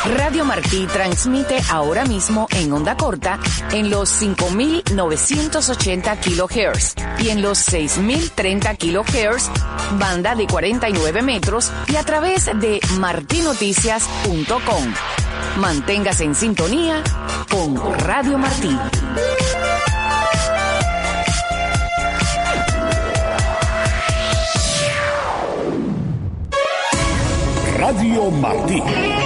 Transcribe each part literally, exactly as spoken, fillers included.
Radio Martí transmite ahora mismo en onda corta en los cinco mil novecientos ochenta kilohertz y en los seis mil treinta kilohertz, banda de cuarenta y nueve metros y a través de marti noticias punto com. Manténgase en sintonía con Radio Martí. Radio Martí.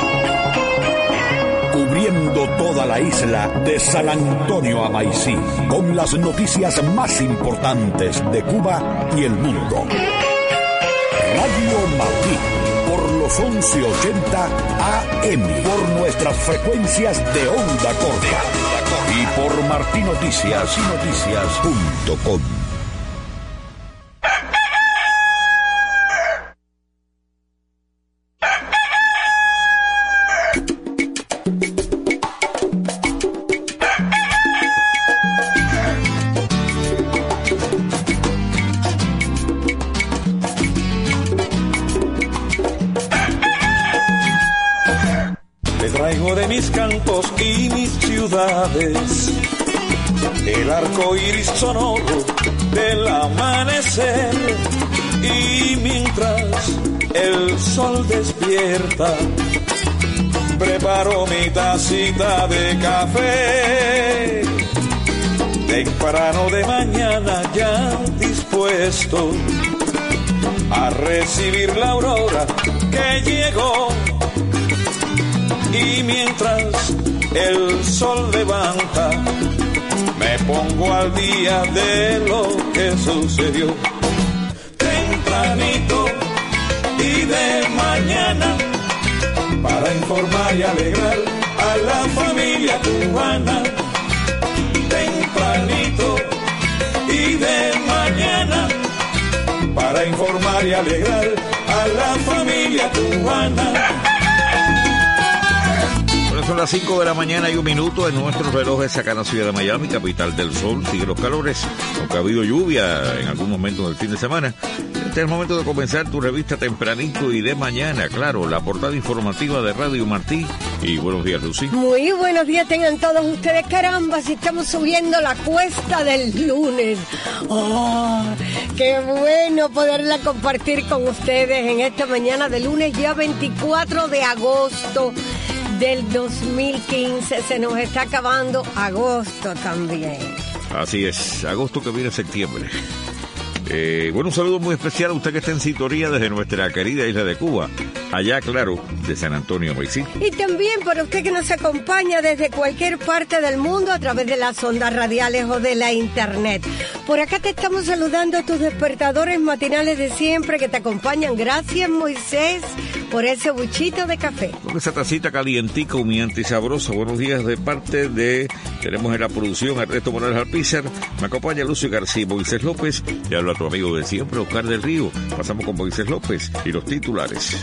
Cubriendo toda la isla de San Antonio a Maicí, con las noticias más importantes de Cuba y el mundo. Radio Martí, por los once ochenta A M, por nuestras frecuencias de onda corta y por marti noticias punto com. Y mis ciudades, el arco iris sonoro del amanecer, y mientras el sol despierta, preparo mi tacita de café, temprano de mañana ya dispuesto a recibir la aurora que llegó. Y mientras el sol levanta, me pongo al día de lo que sucedió. Tempranito y de mañana, para informar y alegrar a la familia cubana. Tempranito y de mañana, para informar y alegrar a la familia cubana. Son las cinco de la mañana y un minuto en nuestros relojes acá en la ciudad de Miami, capital del sol. Sigue los calores, aunque ha habido lluvia en algún momento del fin de semana. Este es el momento de comenzar tu revista tempranito y de mañana, claro, la portada informativa de Radio Martí. Y buenos días, Lucy. Muy buenos días tengan todos ustedes. Caramba, si estamos subiendo la cuesta del lunes. ¡Oh, qué bueno poderla compartir con ustedes en esta mañana de lunes, ya veinticuatro de agosto del dos mil quince. Se nos está acabando agosto también. Así es, agosto que viene septiembre. Eh, bueno, un saludo muy especial a usted que está en sintonía desde nuestra querida isla de Cuba, allá, claro, de San Antonio, Maicí. Y también para usted que nos acompaña desde cualquier parte del mundo a través de las ondas radiales o de la internet. Por acá te estamos saludando a tus despertadores matinales de siempre que te acompañan. Gracias, Moisés, por ese buchito de café. Con esa tacita calientica, humeante y sabrosa. Buenos días de parte de... Tenemos en la producción a Ernesto Morales Alpizar. Me acompaña Lucio García, Moisés López. Y habla tu amigo de siempre, Oscar del Río. Pasamos con Moisés López y los titulares.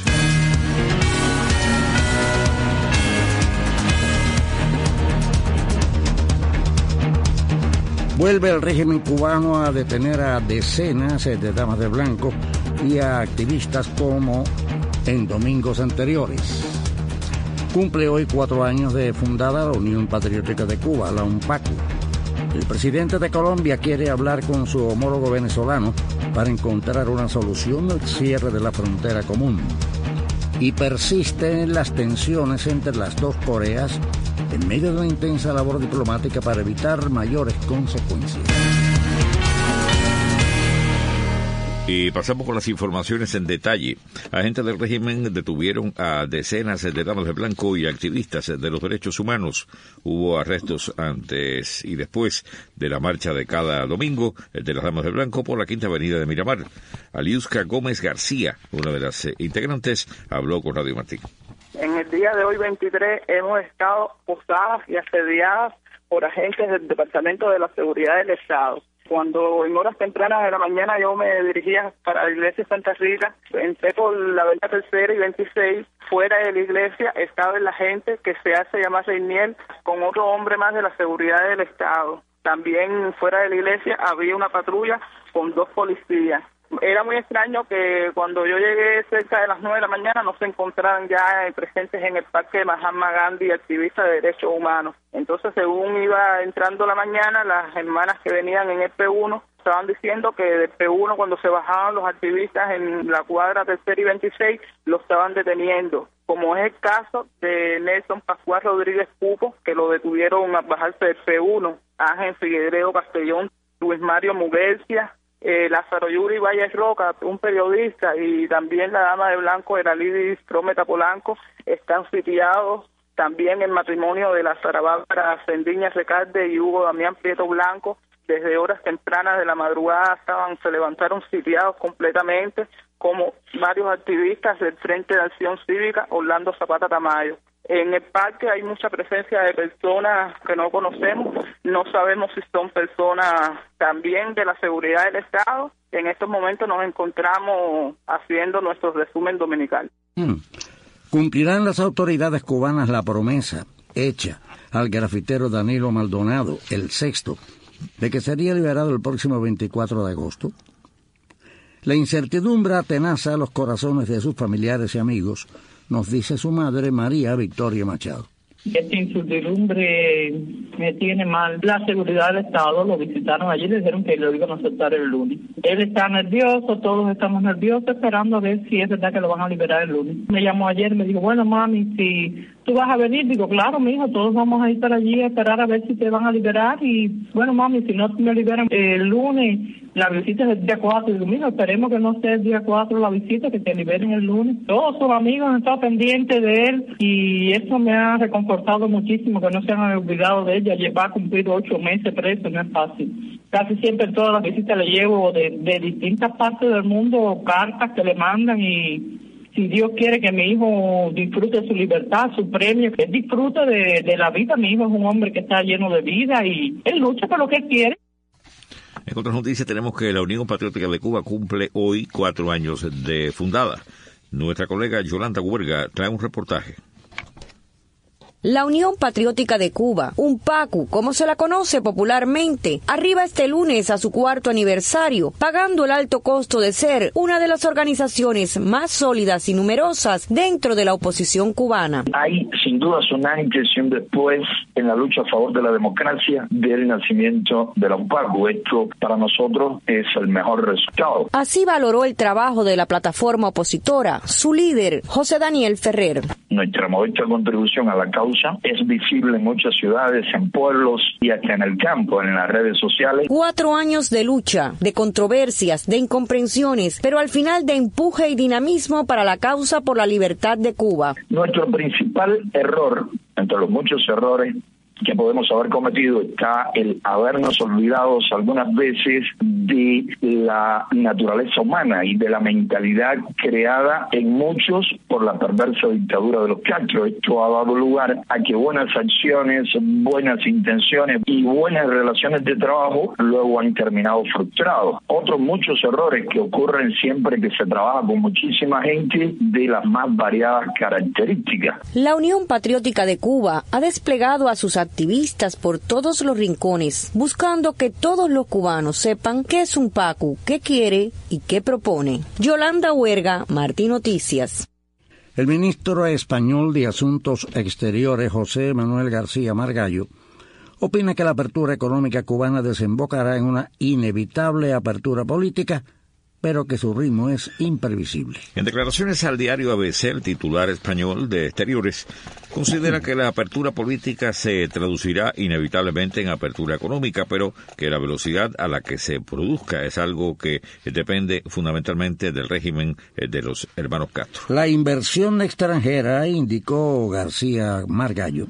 Vuelve el régimen cubano a detener a decenas de damas de blanco y a activistas como en domingos anteriores. Cumple hoy cuatro años de fundada la Unión Patriótica de Cuba, la UNPACU. El presidente de Colombia quiere hablar con su homólogo venezolano para encontrar una solución al cierre de la frontera común. Y persisten las tensiones entre las dos Coreas en medio de una intensa labor diplomática para evitar mayores consecuencias. Y pasamos con las informaciones en detalle. Agentes del régimen detuvieron a decenas de damas de blanco y activistas de los derechos humanos. Hubo arrestos antes y después de la marcha de cada domingo de las damas de blanco por la Quinta Avenida de Miramar. Aliuska Gómez García, una de las integrantes, habló con Radio Martí. En el día de hoy, veintitrés, hemos estado posadas y asediadas por agentes del Departamento de la Seguridad del Estado. Cuando en horas tempranas de la mañana yo me dirigía para la iglesia de Santa Rita, entré por la avenida Tercera y veintiséis, fuera de la iglesia estaba el agente que se hace llamar Reiniel con otro hombre más de la seguridad del Estado. También fuera de la iglesia había una patrulla con dos policías. Era muy extraño que cuando yo llegué cerca de las nueve de la mañana no se encontraran ya eh, presentes en el parque de Mahatma Gandhi activistas de derechos humanos. Entonces, según iba entrando la mañana, las hermanas que venían en el P uno estaban diciendo que del P uno, cuando se bajaban los activistas en la cuadra tercera y veintiséis, lo estaban deteniendo, como es el caso de Nelson Pascual Rodríguez Pupo, que lo detuvieron al bajarse del P uno, Ángel Figueiredo Castellón, Luis Mario Muguercia, eh, Lázaro Yuri Valles Roca, un periodista, y también la dama de blanco, Eralidis Prometa Polanco, están sitiados. También el matrimonio de la Sara Bárbara Sendiña Recalde y Hugo Damián Prieto Blanco, desde horas tempranas de la madrugada estaban, se levantaron sitiados completamente, como varios activistas del Frente de Acción Cívica Orlando Zapata Tamayo. En el parque hay mucha presencia de personas que no conocemos, no sabemos si son personas también de la seguridad del Estado. En estos momentos nos encontramos haciendo nuestro resumen dominical. Hmm. ¿Cumplirán las autoridades cubanas la promesa hecha al grafitero Danilo Maldonado, el sexto, de que sería liberado el próximo veinticuatro de agosto? La incertidumbre atenaza los corazones de sus familiares y amigos, nos dice su madre María Victoria Machado. Esta incertidumbre me tiene mal. La seguridad del Estado lo visitaron allí y le dijeron que lo iban a aceptar el lunes. Él está nervioso, todos estamos nerviosos, esperando a ver si es verdad que lo van a liberar el lunes. Me llamó ayer y me dijo, bueno, mami, si tú vas a venir, digo, claro, mijo, todos vamos a estar allí a esperar a ver si te van a liberar. Y bueno, mami, si no me liberan el lunes, la visita es el día cuatro. Digo, mijo, esperemos que no sea el día cuatro la visita, que te liberen el lunes. Todos sus amigos han estado pendientes de él y eso me ha reconfortado muchísimo, que no se han olvidado de ella. Lleva a cumplir ocho meses preso, no es fácil. Casi siempre en todas las visitas le llevo de, de distintas partes del mundo cartas que le mandan y si Dios quiere que mi hijo disfrute su libertad, su premio, que él disfrute de, de la vida. Mi hijo es un hombre que está lleno de vida y él lucha por lo que él quiere. En otras noticias tenemos que la Unión Patriótica de Cuba cumple hoy cuatro años de fundada. Nuestra colega Yolanda Huerga trae un reportaje. La Unión Patriótica de Cuba, un PACU, como se la conoce popularmente, arriba este lunes a su cuarto aniversario, pagando el alto costo de ser una de las organizaciones más sólidas y numerosas dentro de la oposición cubana. Hay sin duda un antes y un después en la lucha a favor de la democracia del nacimiento de la UPACU. Esto para nosotros es el mejor resultado. Así valoró el trabajo de la plataforma opositora, su líder, José Daniel Ferrer. Nuestra modesta contribución a la causa es visible en muchas ciudades, en pueblos y hasta en el campo, en las redes sociales. Cuatro años de lucha, de controversias, de incomprensiones, pero al final de empuje y dinamismo para la causa por la libertad de Cuba. Nuestro principal error, entre los muchos errores que podemos haber cometido, está el habernos olvidado algunas veces de la naturaleza humana y de la mentalidad creada en muchos por la perversa dictadura de los Castro. Esto ha dado lugar a que buenas acciones, buenas intenciones y buenas relaciones de trabajo luego han terminado frustrados. Otros muchos errores que ocurren siempre que se trabaja con muchísima gente de las más variadas características. La Unión Patriótica de Cuba ha desplegado a sus activistas por todos los rincones, buscando que todos los cubanos sepan qué es un PACU, qué quiere y qué propone. Yolanda Huerga, Martín Noticias. El ministro español de Asuntos Exteriores, José Manuel García Margallo, opina que la apertura económica cubana desembocará en una inevitable apertura política, pero que su ritmo es imprevisible. En declaraciones al diario A B C, el titular español de Exteriores considera que la apertura política se traducirá inevitablemente en apertura económica, pero que la velocidad a la que se produzca es algo que depende fundamentalmente del régimen de los hermanos Castro. La inversión extranjera, indicó García Margallo,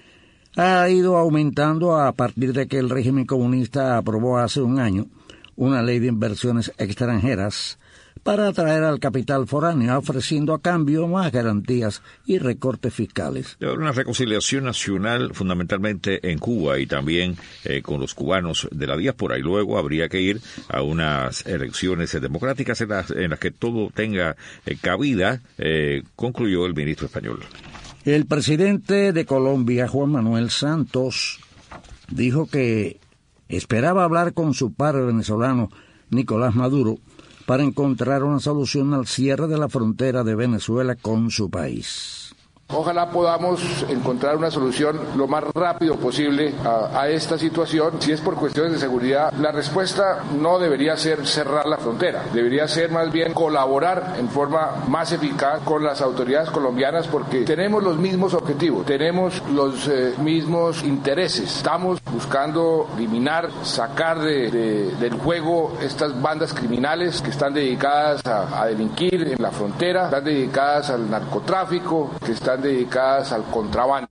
ha ido aumentando a partir de que el régimen comunista aprobó hace un año una ley de inversiones extranjeras para atraer al capital foráneo, ofreciendo a cambio más garantías y recortes fiscales. Debe haber una reconciliación nacional fundamentalmente en Cuba y también eh, con los cubanos de la diáspora, y luego habría que ir a unas elecciones democráticas en las, en las que todo tenga eh, cabida, eh, concluyó el ministro español. El presidente de Colombia, Juan Manuel Santos, dijo que esperaba hablar con su par venezolano, Nicolás Maduro, para encontrar una solución al cierre de la frontera de Venezuela con su país. Ojalá podamos encontrar una solución lo más rápido posible a, a esta situación. Si es por cuestiones de seguridad, la respuesta no debería ser cerrar la frontera, debería ser más bien colaborar en forma más eficaz con las autoridades colombianas, porque tenemos los mismos objetivos, tenemos los eh, mismos intereses. Estamos buscando eliminar, sacar de, de, del juego estas bandas criminales que están dedicadas a, a delinquir en la frontera, están dedicadas al narcotráfico, que están dedicadas al contrabando.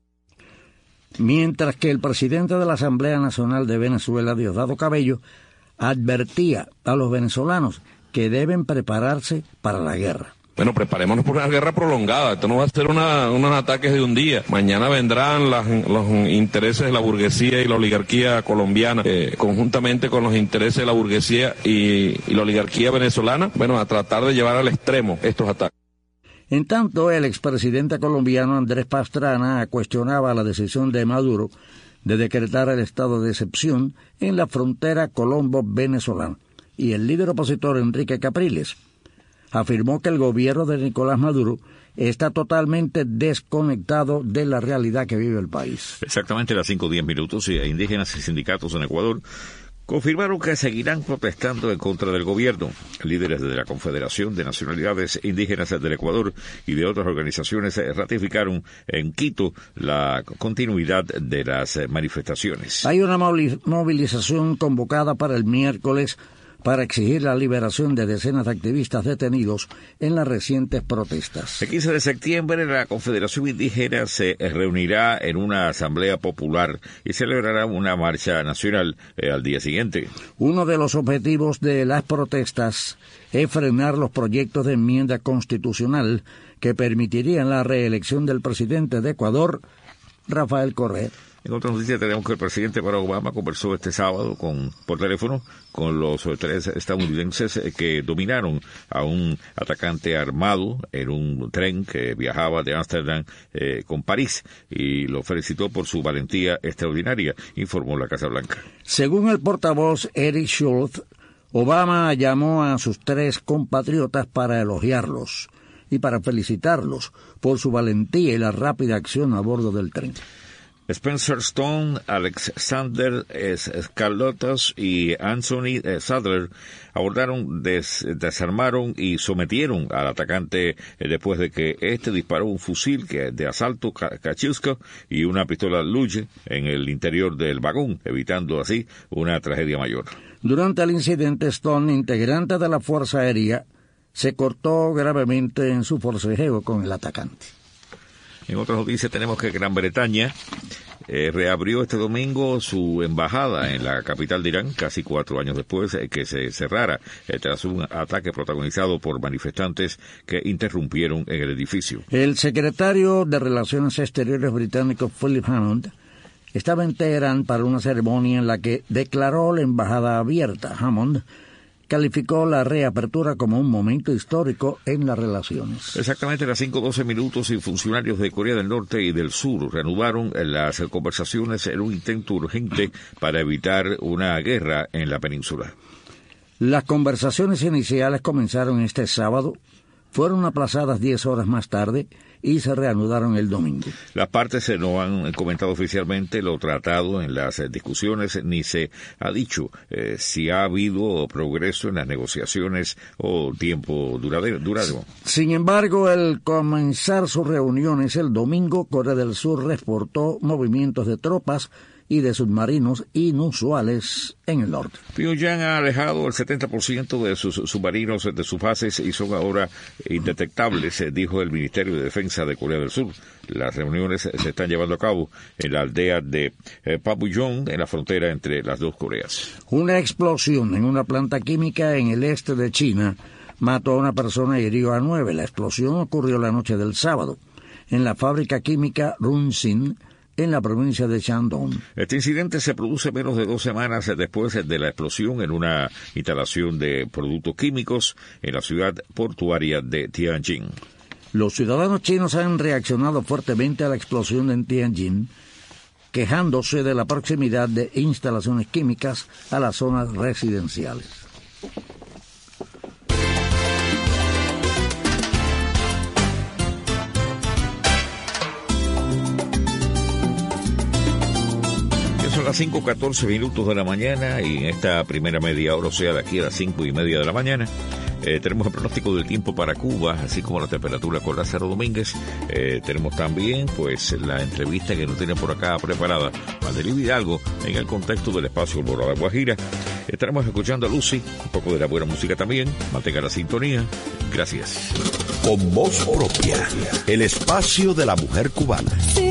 Mientras que el presidente de la Asamblea Nacional de Venezuela, Diosdado Cabello, advertía a los venezolanos que deben prepararse para la guerra. Bueno, preparémonos por una guerra prolongada. Esto no va a ser una, unos ataques de un día. Mañana vendrán las, los intereses de la burguesía y la oligarquía colombiana, eh, conjuntamente con los intereses de la burguesía y, y la oligarquía venezolana, bueno, a tratar de llevar al extremo estos ataques. En tanto, el expresidente colombiano Andrés Pastrana cuestionaba la decisión de Maduro de decretar el estado de excepción en la frontera colombo-venezolana, y el líder opositor Enrique Capriles afirmó que el gobierno de Nicolás Maduro está totalmente desconectado de la realidad que vive el país. Exactamente a las cinco o diez minutos, indígenas y sindicatos en Ecuador confirmaron que seguirán protestando en contra del gobierno. Líderes de la Confederación de Nacionalidades Indígenas del Ecuador y de otras organizaciones ratificaron en Quito la continuidad de las manifestaciones. Hay una movilización convocada para el miércoles para exigir la liberación de decenas de activistas detenidos en las recientes protestas. El quince de septiembre la Confederación Indígena se reunirá en una asamblea popular y celebrará una marcha nacional eh, al día siguiente. Uno de los objetivos de las protestas es frenar los proyectos de enmienda constitucional que permitirían la reelección del presidente de Ecuador, Rafael Correa. En otra noticia tenemos que el presidente Barack Obama conversó este sábado con, por teléfono con los tres estadounidenses que dominaron a un atacante armado en un tren que viajaba de Ámsterdam eh, con París, y lo felicitó por su valentía extraordinaria, informó la Casa Blanca. Según el portavoz Eric Schultz, Obama llamó a sus tres compatriotas para elogiarlos y para felicitarlos por su valentía y la rápida acción a bordo del tren. Spencer Stone, Alexander Scalotas y Anthony Sadler abordaron, des, desarmaron y sometieron al atacante eh, después de que éste disparó un fusil que, de asalto Kachuska y una pistola Luge en el interior del vagón, evitando así una tragedia mayor. Durante el incidente, Stone, integrante de la Fuerza Aérea, se cortó gravemente en su forcejeo con el atacante. En otras noticias tenemos que Gran Bretaña eh, reabrió este domingo su embajada en la capital de Irán, casi cuatro años después eh, que se cerrara eh, tras un ataque protagonizado por manifestantes que interrumpieron en el edificio. El secretario de Relaciones Exteriores británico Philip Hammond estaba en Teherán para una ceremonia en la que declaró la embajada abierta. Hammond calificó la reapertura como un momento histórico en las relaciones. Exactamente a las cinco doce minutos, y funcionarios de Corea del Norte y del Sur reanudaron las conversaciones en un intento urgente para evitar una guerra en la península. Las conversaciones iniciales comenzaron este sábado, fueron aplazadas diez horas más tarde y se reanudaron el domingo. Las partes no han comentado oficialmente lo tratado en las discusiones, ni se ha dicho eh, si ha habido progreso en las negociaciones o tiempo duradero. duradero. Sin embargo, al comenzar sus reuniones el domingo, Corea del Sur reportó movimientos de tropas y de submarinos inusuales en el norte. Pyongyang ha alejado el setenta por ciento de sus submarinos de sus bases y son ahora indetectables, dijo el Ministerio de Defensa de Corea del Sur. Las reuniones se están llevando a cabo en la aldea de eh, Pabuyong, en la frontera entre las dos Coreas. Una explosión en una planta química en el este de China mató a una persona y hirió a nueve. La explosión ocurrió la noche del sábado en la fábrica química Runsin, en la provincia de Shandong. Este incidente se produce menos de dos semanas después de la explosión en una instalación de productos químicos en la ciudad portuaria de Tianjin. Los ciudadanos chinos han reaccionado fuertemente a la explosión en Tianjin, quejándose de la proximidad de instalaciones químicas a las zonas residenciales. las cinco catorce minutos de la mañana y en esta primera media hora, o sea, de aquí a las cinco y media de la mañana, eh, tenemos el pronóstico del tiempo para Cuba, así como la temperatura con Lázaro Domínguez. Eh, tenemos también, pues, la entrevista que nos tiene por acá preparada Madeleine Hidalgo en el contexto del espacio Alborada Guajira. Estaremos escuchando a Lucy, un poco de la buena música también. Mantenga la sintonía. Gracias. Con voz propia, el espacio de la mujer cubana.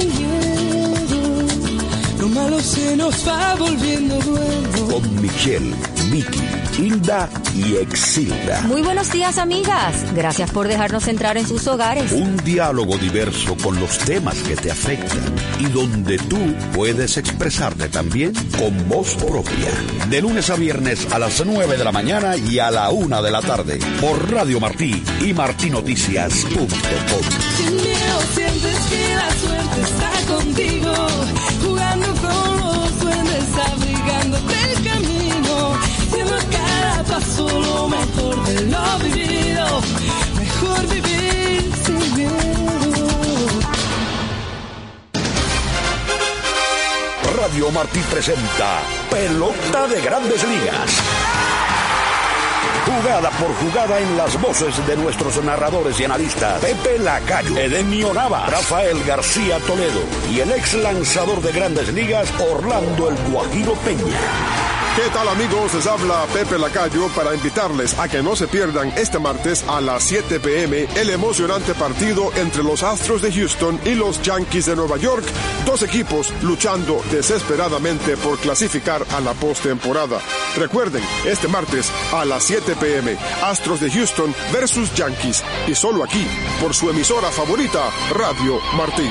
Lo malo se nos va volviendo bueno. Con Michelle, Vicky, Hilda y Exilda. Muy buenos días, amigas. Gracias por dejarnos entrar en sus hogares. Un diálogo diverso con los temas que te afectan y donde tú puedes expresarte también con voz propia. De lunes a viernes a las nueve de la mañana y a la una de la tarde por Radio Martí y martinoticias punto com. Sin miedo sientes que la suerte está contigo, jugando con los duendes, abrigándote el camino, siendo cada paso lo mejor de lo vivido, mejor vivir sin miedo. Radio Martí presenta Pelota de Grandes Ligas. Jugada por jugada en las voces de nuestros narradores y analistas Pepe Lacayo, Edemio Nava, Rafael García Toledo y el ex lanzador de Grandes Ligas Orlando El Guajiro Peña. ¿Qué tal, amigos? Les habla Pepe Lacayo para invitarles a que no se pierdan este martes a las siete pe eme el emocionante partido entre los Astros de Houston y los Yankees de Nueva York, dos equipos luchando desesperadamente por clasificar a la postemporada. Recuerden, este martes a las siete pe eme, Astros de Houston versus Yankees, y solo aquí, por su emisora favorita, Radio Martí.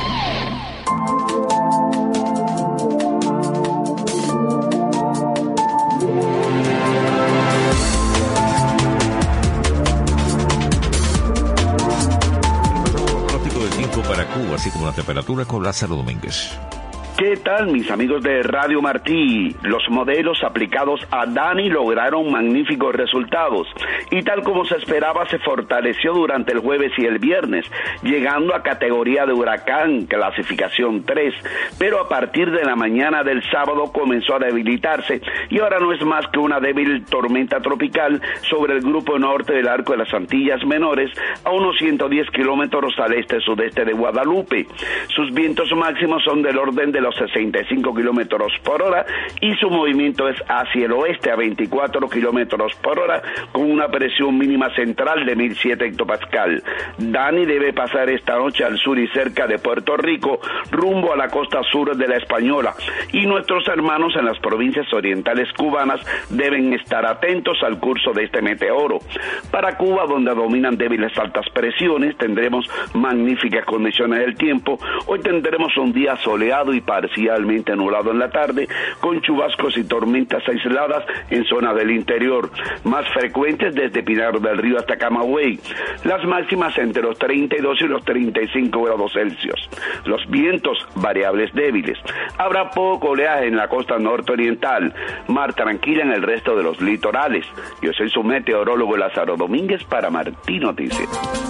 Para Cuba, así como la temperatura con Lázaro Domínguez. ¿Qué tal, mis amigos de Radio Martí? Los modelos aplicados a Dani lograron magníficos resultados y tal como se esperaba se fortaleció durante el jueves y el viernes, llegando a categoría de huracán, clasificación tres, pero a partir de la mañana del sábado comenzó a debilitarse y ahora no es más que una débil tormenta tropical sobre el grupo norte del arco de las Antillas Menores, a unos ciento diez kilómetros al este-sudeste de Guadalupe. Sus vientos máximos son del orden de los sesenta y cinco kilómetros por hora y su movimiento es hacia el oeste a veinticuatro kilómetros por hora con una presión mínima central de mil siete hectopascal. Dani debe pasar esta noche al sur y cerca de Puerto Rico rumbo a la costa sur de la Española y nuestros hermanos en las provincias orientales cubanas deben estar atentos al curso de este meteoro. Para Cuba, donde dominan débiles altas presiones, tendremos magníficas condiciones del tiempo. Hoy tendremos un día soleado y parcialmente nublado en la tarde, con chubascos y tormentas aisladas en zonas del interior, más frecuentes desde Pinar del Río hasta Camagüey. Las máximas entre los treinta y dos y los treinta y cinco grados Celsius. Los vientos variables débiles. Habrá poco oleaje en la costa norte-oriental, mar tranquila en el resto de los litorales. Yo soy su meteorólogo Lázaro Domínguez para Martí Noticias.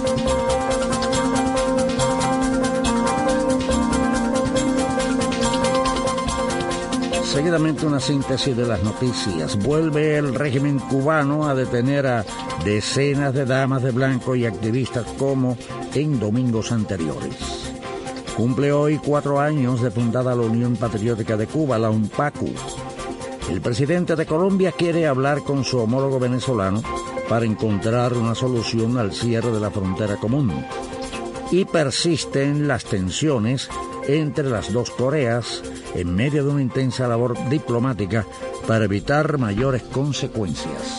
Seguidamente una síntesis de las noticias. Vuelve el régimen cubano a detener a decenas de damas de blanco y activistas como en domingos anteriores. Cumple hoy cuatro años de fundada la Unión Patriótica de Cuba, la UNPACU. El presidente de Colombia quiere hablar con su homólogo venezolano para encontrar una solución al cierre de la frontera común. Y persisten las tensiones entre las dos Coreas en medio de una intensa labor diplomática para evitar mayores consecuencias.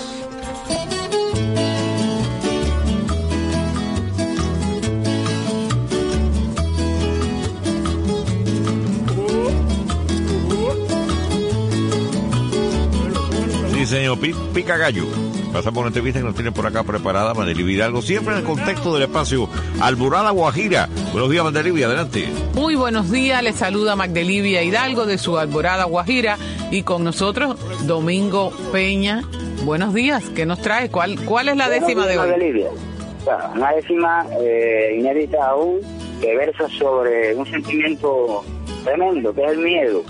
Sí, señor, pica gallo. Pasamos por una entrevista que nos tiene por acá preparada Madeleine Hidalgo, siempre en el contexto del espacio Alborada Guajira. Buenos días, Madeleine, adelante. Muy buenos días, les saluda Magdelivia Hidalgo de su Alborada Guajira y con nosotros Domingo Peña. Buenos días, ¿qué nos trae? ¿Cuál, cuál es la décima de hoy? Magdelivia. Bueno, una décima eh, inédita aún, que versa sobre un sentimiento tremendo, que es el miedo.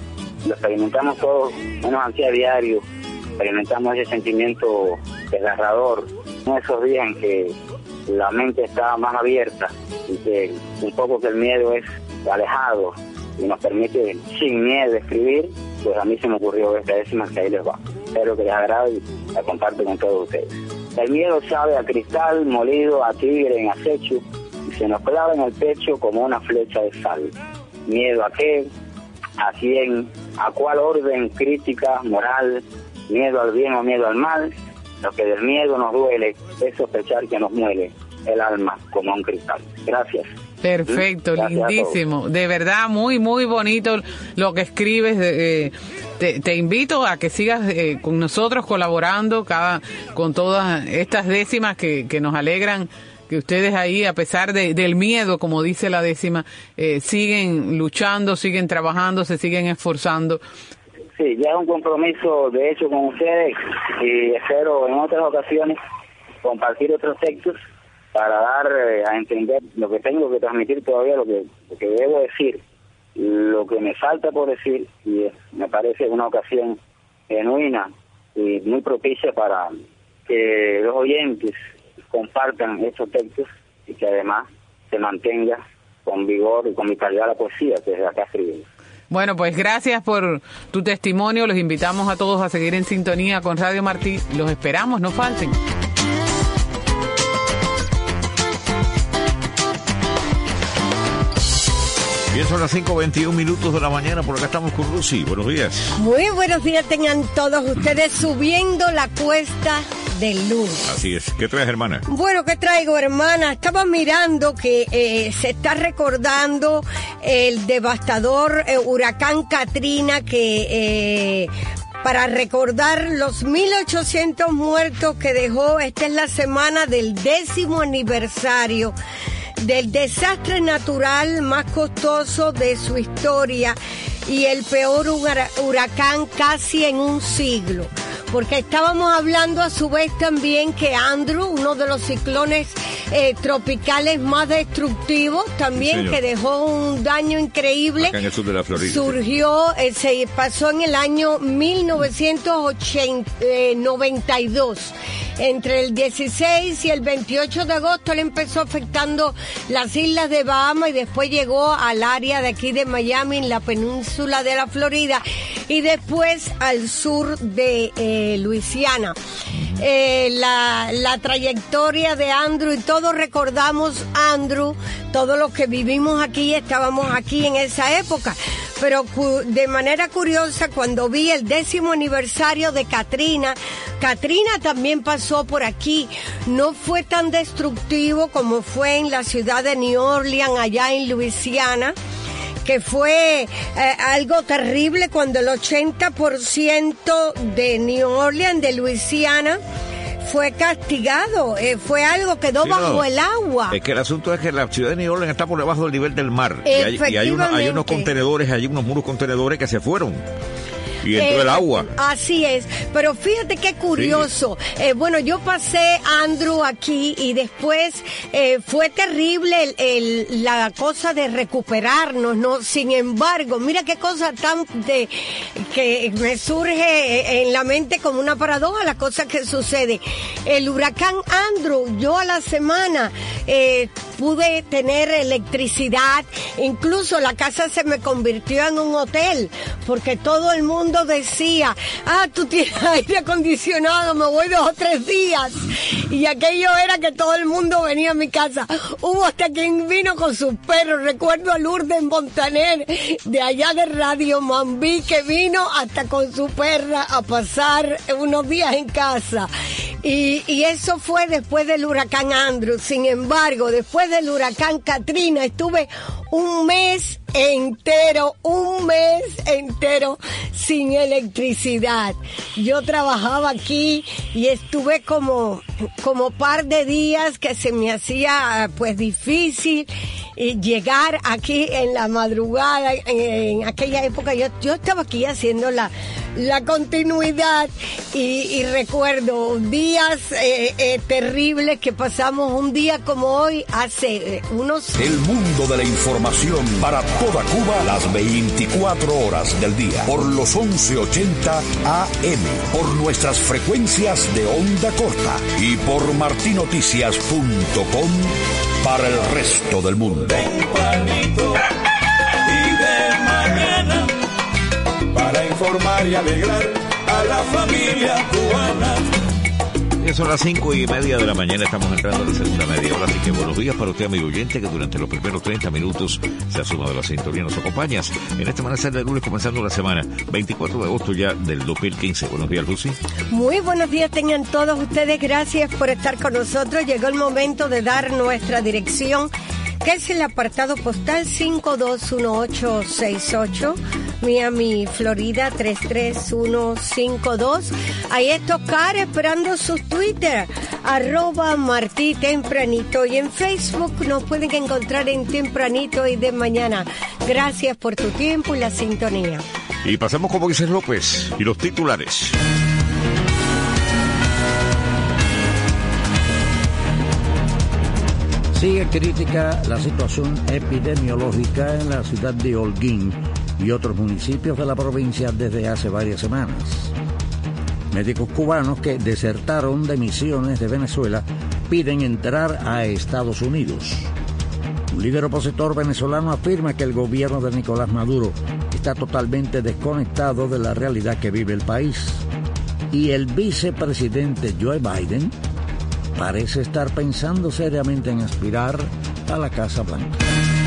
lo experimentamos todos, menos antes a diario, experimentamos ese sentimiento desgarrador, uno de esos días en que la mente está más abierta y que un poco que el miedo es alejado y nos permite sin miedo escribir. Pues a mí se me ocurrió esta décima que ahí les va. Espero que les agrade y la comparto con todos ustedes. El miedo sabe a cristal molido, a tigre en acecho, y se nos clava en el pecho como una flecha de sal. ¿Miedo a qué? ¿A quién? ¿A cuál orden crítica, moral? ¿Miedo al bien o miedo al mal? Lo que del miedo nos duele es sospechar que nos muele el alma como un cristal. Gracias. Perfecto, Gracias, lindísimo. De verdad, muy, muy bonito lo que escribes. Eh, te, te invito a que sigas eh, con nosotros colaborando cada con todas estas décimas que, que nos alegran, que ustedes ahí, a pesar de, del miedo, como dice la décima, eh, siguen luchando, siguen trabajando, se siguen esforzando. Sí, ya es un compromiso de hecho con ustedes y espero en otras ocasiones compartir otros textos para dar eh, a entender lo que tengo que transmitir todavía, lo que, lo que debo decir, lo que me falta por decir, y eh, me parece una ocasión genuina y muy propicia para que los oyentes compartan estos textos y que además se mantenga con vigor y con vitalidad la poesía que desde acá escribimos. Bueno, pues gracias por tu testimonio. Los invitamos a todos a seguir en sintonía con Radio Martí. Los esperamos, no falten. Bien, son las cinco veintiún minutos de la mañana, por acá estamos con Lucy. Buenos días. Muy buenos días tengan todos ustedes subiendo la cuesta del lunes. Así es. ¿Qué traes, hermana? Bueno, ¿qué traigo, hermana? Estaba mirando que eh, se está recordando el devastador eh, huracán Katrina que... Eh, para recordar los mil ochocientos muertos que dejó, esta es la semana del décimo aniversario del desastre natural más costoso de su historia y el peor huracán casi en un siglo. Porque estábamos hablando a su vez también que Andrew, uno de los ciclones eh, tropicales más destructivos, también sí, que dejó un daño increíble. Acá en el sur de la Florida. Surgió, eh, se pasó en el año mil novecientos noventa y dos. Entre el dieciséis y el veintiocho de agosto él empezó afectando las islas de Bahamas y después llegó al área de aquí de Miami, en la península de la Florida, y después al sur de eh, Luisiana. Eh, la, la trayectoria de Andrew, y todos recordamos Andrew, todos los que vivimos aquí, estábamos aquí en esa época. Pero cu- de manera curiosa, cuando vi el décimo aniversario de Katrina, Katrina también pasó por aquí. No fue tan destructivo como fue en la ciudad de New Orleans, allá en Luisiana, que fue eh, algo terrible cuando el ochenta por ciento de New Orleans, de Luisiana, fue castigado, eh, fue algo, quedó sí, bajo no. el agua. Es que el asunto es que la ciudad de New Orleans está por debajo del nivel del mar. Y hay, y hay, una, hay unos contenedores, hay unos muros contenedores que se fueron. Y entró eh, el agua. Así es, pero fíjate qué curioso. Sí. Eh, bueno, yo pasé, Andrew, aquí y después eh, fue terrible el, el, la cosa de recuperarnos, ¿no? Sin embargo, mira qué cosa tan de que me surge en la mente como una paradoja, la cosa que sucede. El huracán Andrew, yo a la semana eh, pude tener electricidad, incluso la casa se me convirtió en un hotel, porque todo el mundo decía, ah, tú tienes aire acondicionado, me voy dos o tres días. Y aquello era que todo el mundo venía a mi casa. Hubo hasta quien vino con sus perros. Recuerdo a Lourdes Montaner, de allá de Radio Mambí, que vino hasta con su perra a pasar unos días en casa. Y, y eso fue después del huracán Andrew. Sin embargo, después del huracán Katrina, estuve un mes entero, un mes entero sin electricidad. Yo trabajaba aquí y estuve como, como par de días que se me hacía pues difícil llegar aquí en la madrugada. En, en aquella época yo, yo estaba aquí haciendo la, la continuidad y, y recuerdo días eh, eh, terribles que pasamos, un día como hoy hace eh, unos... El mundo de la información para toda Cuba, las veinticuatro veinticuatro horas del día por los once ochenta A M, por nuestras frecuencias de onda corta y por marti noticias punto com para el resto del mundo. Tempranito y de mañana para informar y alegrar a la familia cubana. Ya son las cinco y media de la mañana, estamos entrando a la segunda media hora, así que buenos días para usted, amigo oyente, que durante los primeros treinta minutos se ha sumado a la sintonía, nos acompañas en este amanecer de lunes, comenzando la semana, veinticuatro de agosto ya del dos mil quince. Buenos días, Lucy. Muy buenos días tengan todos ustedes, gracias por estar con nosotros. Llegó el momento de dar nuestra dirección, que es el apartado postal cinco dos uno ocho seis ocho, Miami, Florida tres tres uno cinco dos. Ahí está Oscar esperando sus Twitter, arroba Martí Tempranito, y en Facebook nos pueden encontrar en Tempranito y de Mañana. Gracias por tu tiempo y la sintonía. Y pasamos con Moisés López y los titulares. Sigue crítica la situación epidemiológica en la ciudad de Holguín y otros municipios de la provincia desde hace varias semanas. Médicos cubanos que desertaron de misiones de Venezuela piden entrar a Estados Unidos. Un líder opositor venezolano afirma que el gobierno de Nicolás Maduro está totalmente desconectado de la realidad que vive el país. Y el vicepresidente Joe Biden parece estar pensando seriamente en aspirar a la Casa Blanca.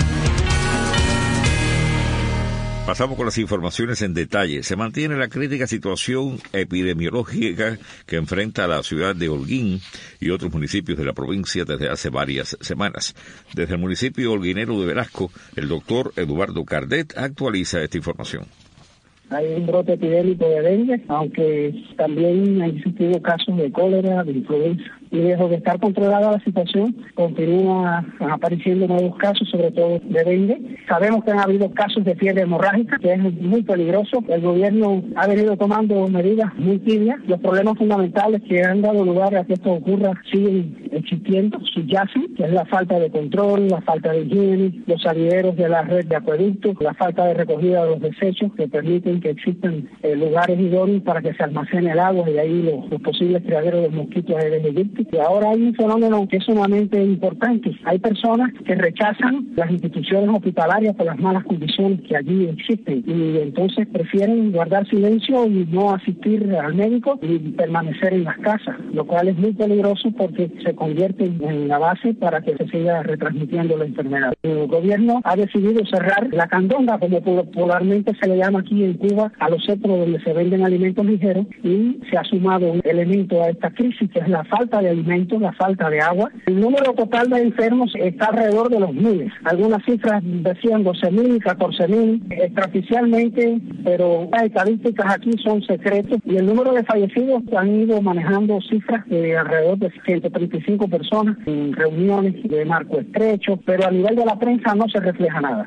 Pasamos con las informaciones en detalle. Se mantiene la crítica situación epidemiológica que enfrenta a la ciudad de Holguín y otros municipios de la provincia desde hace varias semanas. Desde el municipio holguinero de Velasco, el doctor Eduardo Cardet actualiza esta información. Hay un brote epidémico de dengue, aunque también han existido casos de cólera, de influenza. Y lejos de estar controlada la situación, continúa apareciendo nuevos casos, sobre todo de dengue. Sabemos que han habido casos de fiebre hemorrágica, que es muy peligroso. El gobierno ha venido tomando medidas muy tibias. Los problemas fundamentales que han dado lugar a que esto ocurra siguen existiendo, subyacen, que es la falta de control, la falta de higiene, los salideros de la red de acueductos, la falta de recogida de los desechos que permiten que existan eh, lugares idóneos para que se almacene el agua y ahí los, los posibles criaderos de mosquitos Aedes aegypti. Y ahora hay un fenómeno que es sumamente importante. Hay personas que rechazan las instituciones hospitalarias por las malas condiciones que allí existen y entonces prefieren guardar silencio y no asistir al médico y permanecer en las casas, lo cual es muy peligroso porque se convierte en la base para que se siga retransmitiendo la enfermedad. El gobierno ha decidido cerrar la candonga, como popularmente se le llama aquí en Cuba, a los centros donde se venden alimentos ligeros, y se ha sumado un elemento a esta crisis que es la falta de alimentos, la falta de agua. El número total de enfermos está alrededor de los miles. Algunas cifras decían doce mil, catorce mil, extraoficialmente, pero las estadísticas aquí son secretos, y el número de fallecidos han ido manejando cifras de alrededor de ciento treinta y cinco personas en reuniones de marco estrecho, pero a nivel de la prensa no se refleja nada.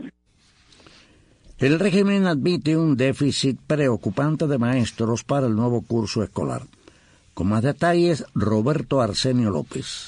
El régimen admite un déficit preocupante de maestros para el nuevo curso escolar. Con más detalles, Roberto Arsenio López.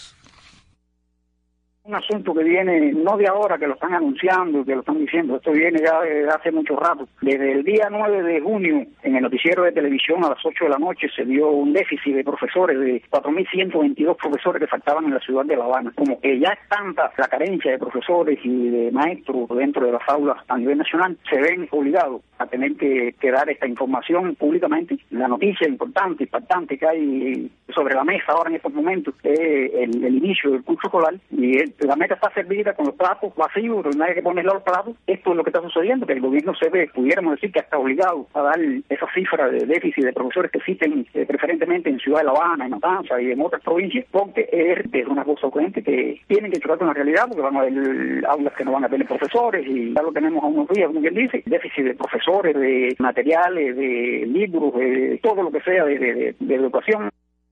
Un asunto que viene, no de ahora, que lo están anunciando, que lo están diciendo, esto viene ya desde hace mucho rato. Desde el día nueve de junio, en el noticiero de televisión a las ocho de la noche, se dio un déficit de profesores, de cuatro mil ciento veintidós profesores que faltaban en la ciudad de La Habana. Como que ya es tanta la carencia de profesores y de maestros dentro de las aulas a nivel nacional, se ven obligados a tener que, que dar esta información públicamente. La noticia importante, impactante que hay sobre la mesa ahora en estos momentos es el, el inicio del curso escolar, y el, la meta está servida con los platos vacíos, pero no hay que ponerle los platos. Esto es lo que está sucediendo, que el gobierno se ve, pudiéramos decir que está obligado a dar esa cifra de déficit de profesores que existen eh, preferentemente en Ciudad de La Habana, en Matanzas y en otras provincias, porque es, es una cosa ocurrente que tienen que chocar con la realidad, porque van a haber aulas que no van a tener profesores, y ya lo tenemos a unos días, como quien dice, déficit de profesores, de materiales, de libros, de todo lo que sea de, de, de educación.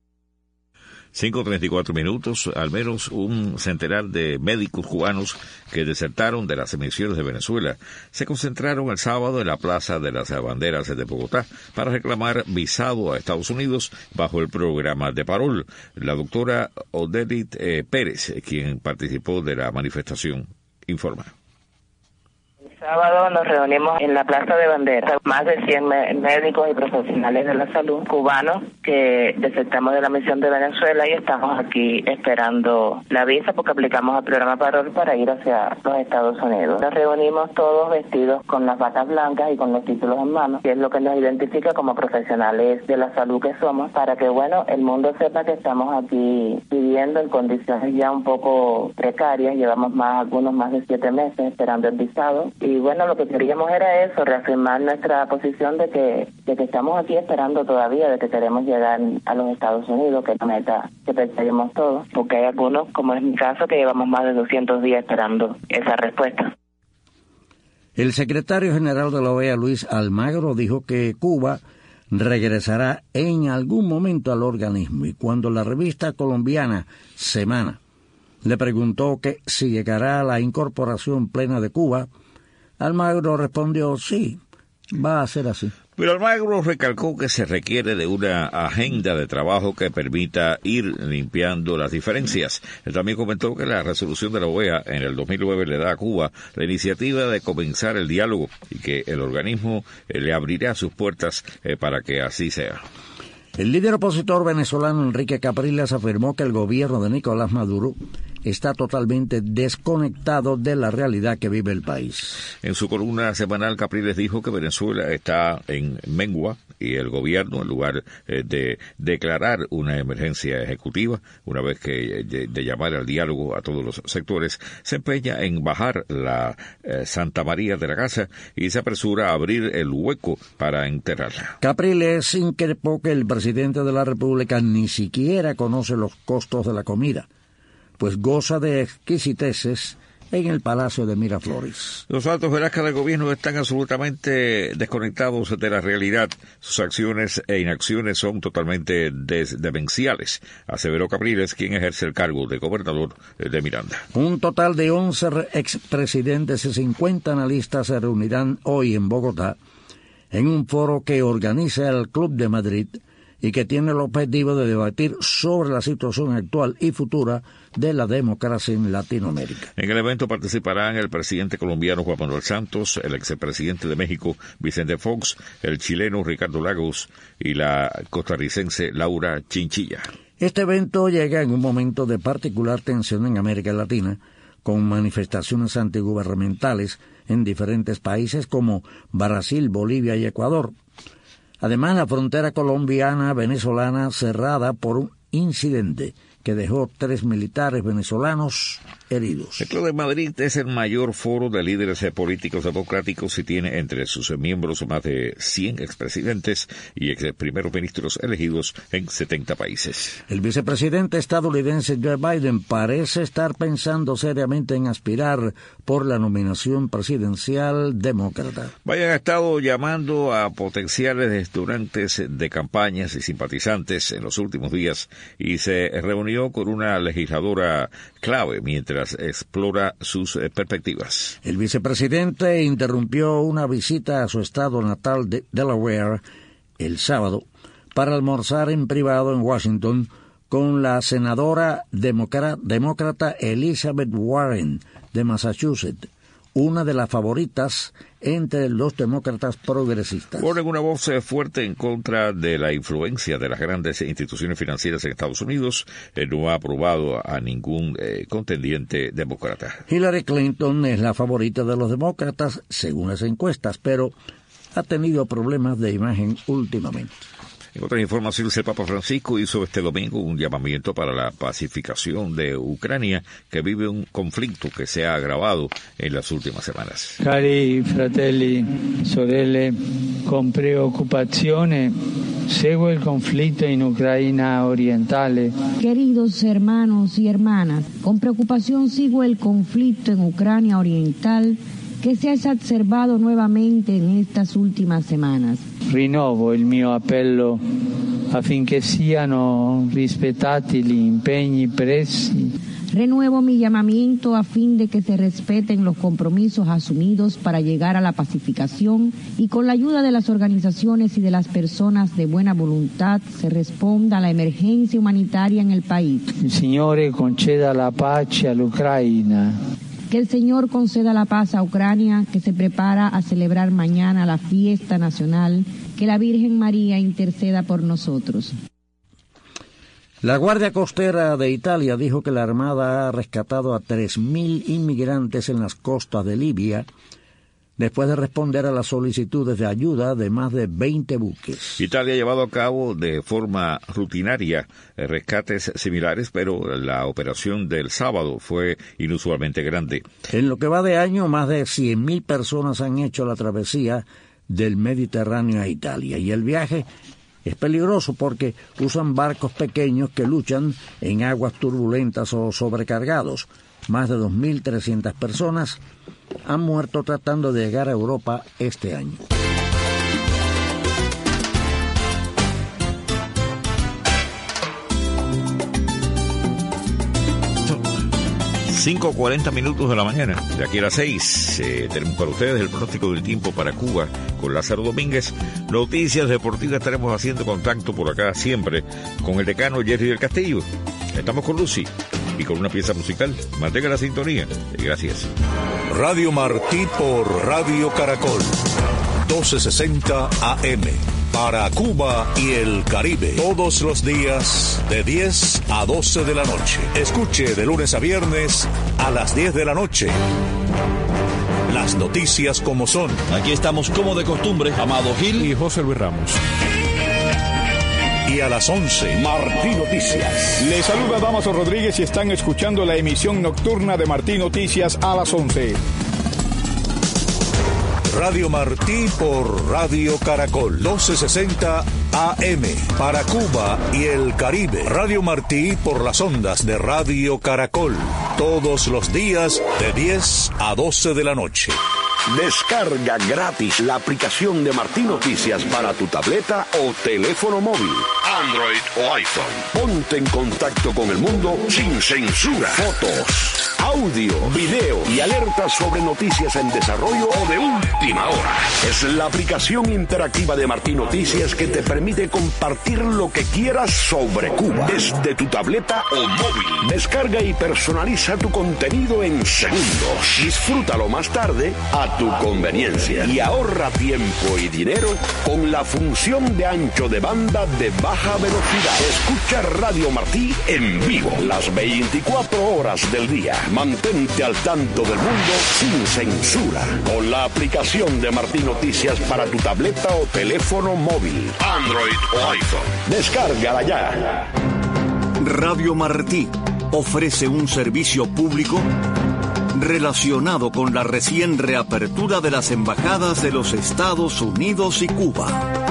cinco treinta y cuatro minutos, al menos un centenar de médicos cubanos que desertaron de las emisiones de Venezuela se concentraron el sábado en la Plaza de las Banderas de Bogotá para reclamar visado a Estados Unidos bajo el programa de Parol. La doctora Odelit eh, Pérez, quien participó de la manifestación, informa. Sábado nos reunimos en la Plaza de Bandera, más de cien médicos y profesionales de la salud cubanos que desertamos de la misión de Venezuela y estamos aquí esperando la visa porque aplicamos al programa Parol para ir hacia los Estados Unidos. Nos reunimos todos vestidos con las batas blancas y con los títulos en mano, que es lo que nos identifica como profesionales de la salud que somos, para que, bueno, el mundo sepa que estamos aquí viviendo en condiciones ya un poco precarias. Llevamos más, algunos más de siete meses esperando el visado. Y bueno, lo que queríamos era eso, reafirmar nuestra posición de que, de que estamos aquí esperando todavía, de que queremos llegar a los Estados Unidos, que es la meta que perseguimos todos, porque hay algunos, como es mi caso, que llevamos más de doscientos días esperando esa respuesta. El secretario general de la O E A, Luis Almagro, dijo que Cuba regresará en algún momento al organismo, y cuando la revista colombiana Semana le preguntó que si llegará a la incorporación plena de Cuba, Almagro respondió sí, va a ser así. Pero Almagro recalcó que se requiere de una agenda de trabajo que permita ir limpiando las diferencias. Él también comentó que la resolución de la O E A en el dos mil nueve le da a Cuba la iniciativa de comenzar el diálogo y que el organismo le abrirá sus puertas eh, para que así sea. El líder opositor venezolano Enrique Capriles afirmó que el gobierno de Nicolás Maduro está totalmente desconectado de la realidad que vive el país. En su columna semanal, Capriles dijo que Venezuela está en mengua y el gobierno, en lugar eh, de declarar una emergencia ejecutiva, una vez que de, de llamar al diálogo a todos los sectores, se empeña en bajar la eh, Santa María de la Casa y se apresura a abrir el hueco para enterrarla. Capriles increpó que el presidente de la República ni siquiera conoce los costos de la comida, pues goza de exquisiteces en el Palacio de Miraflores. Los altos jerarcas del gobierno están absolutamente desconectados de la realidad. Sus acciones e inacciones son totalmente demenciales, aseveró Capriles, quien ejerce el cargo de gobernador de Miranda. Un total de once expresidentes y cincuenta analistas se reunirán hoy en Bogotá en un foro que organiza el Club de Madrid y que tiene el objetivo de debatir sobre la situación actual y futura de la democracia en Latinoamérica. En el evento participarán el presidente colombiano Juan Manuel Santos, el expresidente de México Vicente Fox, el chileno Ricardo Lagos y la costarricense Laura Chinchilla. Este evento llega en un momento de particular tensión en América Latina, con manifestaciones antigubernamentales en diferentes países como Brasil, Bolivia y Ecuador. Además, la frontera colombiana-venezolana cerrada por un incidente que dejó tres militares venezolanos heridos. El Club de Madrid es el mayor foro de líderes políticos democráticos y tiene entre sus miembros más de cien expresidentes y ex primeros ministros elegidos en setenta países. El vicepresidente estadounidense Joe Biden parece estar pensando seriamente en aspirar por la nominación presidencial demócrata. Biden ha estado llamando a potenciales donantes de campañas y simpatizantes en los últimos días y se reunió con una legisladora clave mientras explora sus eh, perspectivas. El vicepresidente interrumpió una visita a su estado natal de Delaware el sábado para almorzar en privado en Washington con la senadora demócrata, demócrata Elizabeth Warren de Massachusetts, una de las favoritas entre los demócratas progresistas. Ponen una voz fuerte en contra de la influencia de las grandes instituciones financieras en Estados Unidos. Eh, no ha aprobado a ningún eh, contendiente demócrata. Hillary Clinton es la favorita de los demócratas, según las encuestas, pero ha tenido problemas de imagen últimamente. En otras informaciones, el Papa Francisco hizo este domingo un llamamiento para la pacificación de Ucrania, que vive un conflicto que se ha agravado en las últimas semanas. Cari fratelli, sorelle, con preoccupazione seguo il conflitto in Ucraina orientale. Queridos hermanos y hermanas, con preocupación sigo el conflicto en Ucrania oriental que se ha exacerbado nuevamente en estas últimas semanas. Rinnovo il mio appello affinché siano rispettati gli impegni presi. Renuevo mi llamamiento a fin de que se respeten los compromisos asumidos para llegar a la pacificación y con la ayuda de las organizaciones y de las personas de buena voluntad se responda a la emergencia humanitaria en el país. Il Signore conceda la pace all'Ucraina. Que el Señor conceda la paz a Ucrania, que se prepara a celebrar mañana la fiesta nacional. Que la Virgen María interceda por nosotros. La Guardia Costera de Italia dijo que la Armada ha rescatado a tres mil inmigrantes en las costas de Libia, después de responder a las solicitudes de ayuda de más de veinte buques. Italia ha llevado a cabo de forma rutinaria rescates similares, pero la operación del sábado fue inusualmente grande. En lo que va de año, más de cien mil personas han hecho la travesía del Mediterráneo a Italia, y el viaje es peligroso porque usan barcos pequeños que luchan en aguas turbulentas o sobrecargados. Más de dos mil trescientas personas han muerto tratando de llegar a Europa este año. cinco cuarenta minutos de la mañana, de aquí a las seis, eh, tenemos para ustedes el pronóstico del tiempo para Cuba con Lázaro Domínguez. Noticias deportivas, estaremos haciendo contacto por acá siempre con el decano Jerry del Castillo. Estamos con Lucy y con una pieza musical. Mantenga la sintonía. Gracias. Radio Martí por Radio Caracol, doce sesenta A M. Para Cuba y el Caribe, todos los días de diez a doce de la noche. Escuche de lunes a viernes a las diez de la noche. Las noticias como son. Aquí estamos como de costumbre, Amado Gil y José Luis Ramos. Y a las once, Martí Noticias. Les saluda Damaso Rodríguez y están escuchando la emisión nocturna de Martí Noticias a las once. Radio Martí por Radio Caracol, doce sesenta A M. Para Cuba y el Caribe. Radio Martí por las ondas de Radio Caracol. Todos los días de diez a doce de la noche. Descarga gratis la aplicación de Martí Noticias para tu tableta o teléfono móvil, Android o iPhone. Ponte en contacto con el mundo sin censura. Fotos, audio, video y alertas sobre noticias en desarrollo o de última hora. Es la aplicación interactiva de Martí Noticias que te permite compartir lo que quieras sobre Cuba desde tu tableta o móvil. Descarga y personaliza tu contenido en segundos. Disfrútalo más tarde a tu conveniencia y ahorra tiempo y dinero con la función de ancho de banda de baja velocidad. Escucha Radio Martí en vivo las veinticuatro horas del día. Mantente al tanto del mundo sin censura con la aplicación de Martí Noticias para tu tableta o teléfono móvil, Android o iPhone. Descárgala ya. Radio Martí ofrece un servicio público relacionado con la recién reapertura de las embajadas de los Estados Unidos y Cuba.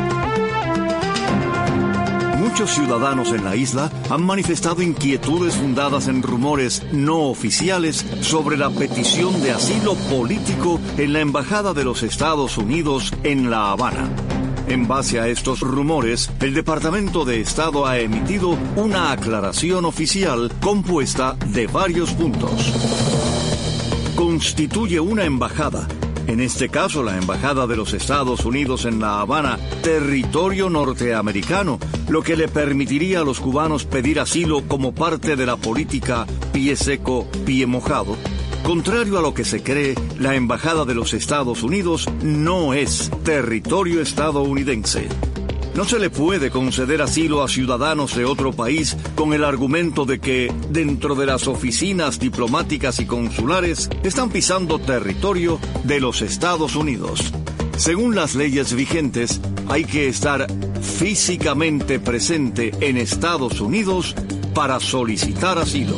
Muchos ciudadanos en la isla han manifestado inquietudes fundadas en rumores no oficiales sobre la petición de asilo político en la Embajada de los Estados Unidos en La Habana. En base a estos rumores, el Departamento de Estado ha emitido una aclaración oficial compuesta de varios puntos. Constituye una embajada, en este caso la Embajada de los Estados Unidos en La Habana, territorio norteamericano, lo que le permitiría a los cubanos pedir asilo como parte de la política pie seco, pie mojado. Contrario a lo que se cree, la Embajada de los Estados Unidos no es territorio estadounidense. No se le puede conceder asilo a ciudadanos de otro país con el argumento de que, dentro de las oficinas diplomáticas y consulares, están pisando territorio de los Estados Unidos. Según las leyes vigentes, hay que estar físicamente presente en Estados Unidos para solicitar asilo.